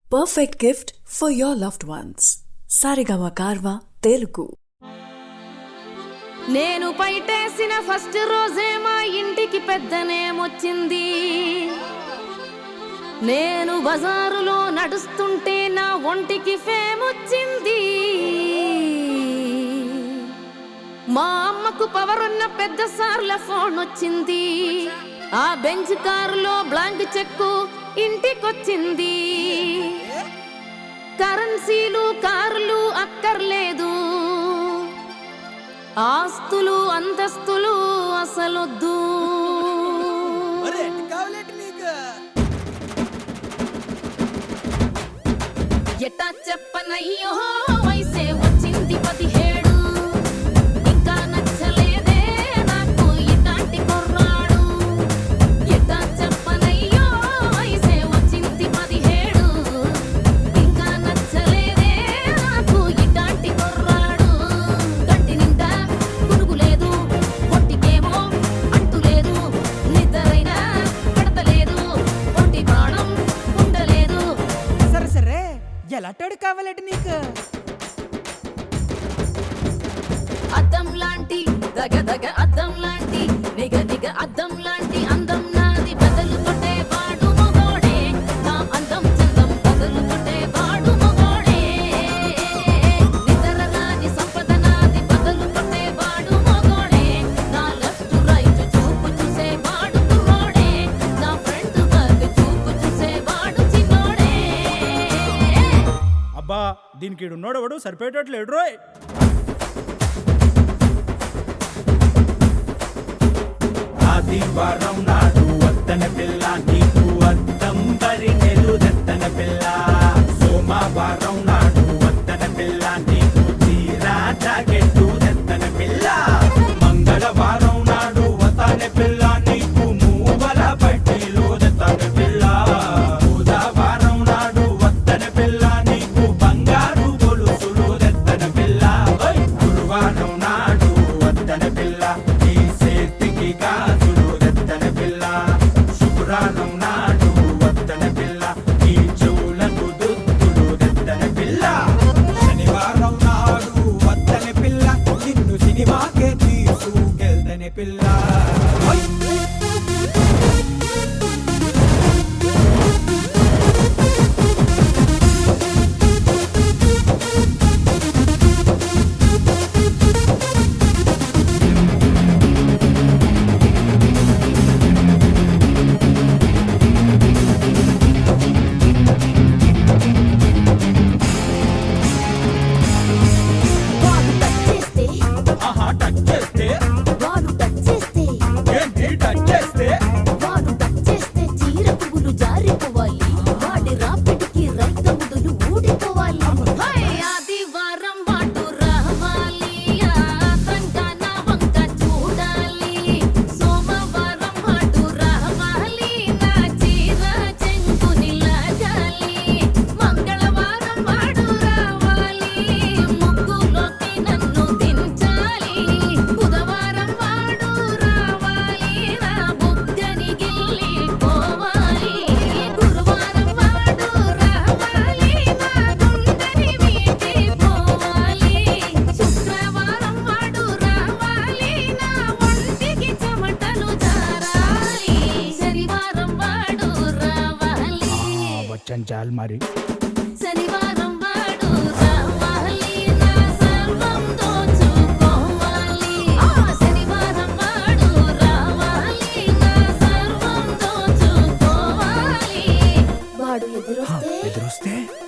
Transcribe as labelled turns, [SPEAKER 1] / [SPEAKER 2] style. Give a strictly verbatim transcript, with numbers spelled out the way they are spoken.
[SPEAKER 1] Perfect gift for your loved ones. Sarigama Karva Telugu.
[SPEAKER 2] నేను పైటేసిన first రోజే మా ఇంటికి పెద్దనేమొచ్చింది. నేను బజారులో నడుస్తుంటే నా ఒంటికి ఫేమ్ వచ్చింది. మా అమ్మకు పవర్ ఉన్న పెద్ద సార్ల ఫోన్ వచ్చింది. ఆ బెంచ్ కారులో బ్లాంక్ చెక్కు ఇంటికొచ్చింది. కరెన్సీలు కార్లు అక్కర్లేదు, ఆస్తులు అంతస్తులు అసలొద్దు. ఎట్టా చెప్పనయ్యో వయసే వచ్చింది పదిహేడు, ఇంకా నచ్చలేదే నాకు ఇలాంటి కుర్రాడు. ఎట్టా చెప్పనయ్యో వయసే వచ్చింది పదిహేడు, ఇంకా నచ్చలేదే నాకు ఇలాంటి కుర్రాడు. గంటి నిండా పురుగు లేదు, పొట్టికేమో అంటు లేదు, నిద్రైనా పడతలేదు, ఒంటి బాణం ఉండలేదు.
[SPEAKER 3] సరే సరే ఎలాంటోడు కావాలంటే నీకు?
[SPEAKER 2] అద్దం లాంటి దగ దగ అద్దం లాంటి నిగ నిగ అద్దం లాంటి అందం నాది. బదలు కొట్టే వాడు మగోడే, నా అందం చందం బదలు కొట్టే వాడు మగోడే. నిద్ర రాని సంపద నాది, బదలు కొట్టే వాడు మగోడే. నా లెఫ్ట్ రైట్ చూపు చూసే వాడు కుర్రోడే, నా ఫ్రంట్ బ్యాక్ చూపు చూసే వాడు చిన్నోడే.
[SPEAKER 3] అబ్బా దీనికి ఈడున్నోడు ఎవడు సరిపోయేటట్లేడు రోయ్.
[SPEAKER 4] ఆదివారం నాడు వద్దన పిల్ల నీకు అద్దం పరిణెలు దత్తన పిల్ల. సోమవారం నాడు వద్దన పిల్ల నీకు తీరా జాకెట్టు దత్తన పిల్ల. మంగళవారం నాడు వద్దన పిల్ల నీకు మూవల పట్టీలు దత్తన పిల్ల. బుధవారం నాడు వద్దన పిల్ల నీకు బంగారు గొలుసులు దత్తన పిల్ల. గురువారం నాడు వద్దన పిల్ల నీ చేతికి గాజులు దత్తన పిల్ల. శుక్రవారం నాడు వద్దన పిల్ల నీ చెవులకు దుద్దులు దత్తన పిల్ల. శనివారం నాడు వద్దన పిల్ల నిన్ను సినిమాకే తీసుకెళ్తనే పిల్ల.
[SPEAKER 2] వాడు టచ్ చేస్తే,
[SPEAKER 4] ఆహా టచ్ చేస్తే
[SPEAKER 2] వాడు టచ్ చేస్తే,
[SPEAKER 4] ఏంటి టచ్ చేస్తే
[SPEAKER 2] వాడు టచ్ చేస్తే చీర పువ్వులు జారిపోవాలి, వాడి రాపిడికి రైతముదులు ఊడిపోవాలి. హై ఆదివారం వాడు రావాలి, ఆతంగా నా వంక చూడాలి. సోమవారం వాడు రావాలి, నా చీర చెంగుని లాగాలి. మంగళవారం వాడు రావాలి, ముగ్గులోకి నన్ను దించాలి. బుధవారం వాడు రావాలి, నా బుగ్గని గిల్లి పోవాలి. గురువారం వాడు రావాలి, నా గుండెని వీటి పోవాలి. శుక్రవారం వాడు రావాలి, నా ఒంటికి చెమటలు జారాలి. శనివారం వాడు రావాలి,
[SPEAKER 3] వచ్చాను చాలు మరి.
[SPEAKER 2] శనివారం వాడు రావాలి, నా సర్వం దోచుకోవాలి. ఆ శనివారం వాడు రావాలి, నా సర్వం దోచుకోవాలి. వాడు ఎదురొస్తే
[SPEAKER 3] ఎదురొస్తే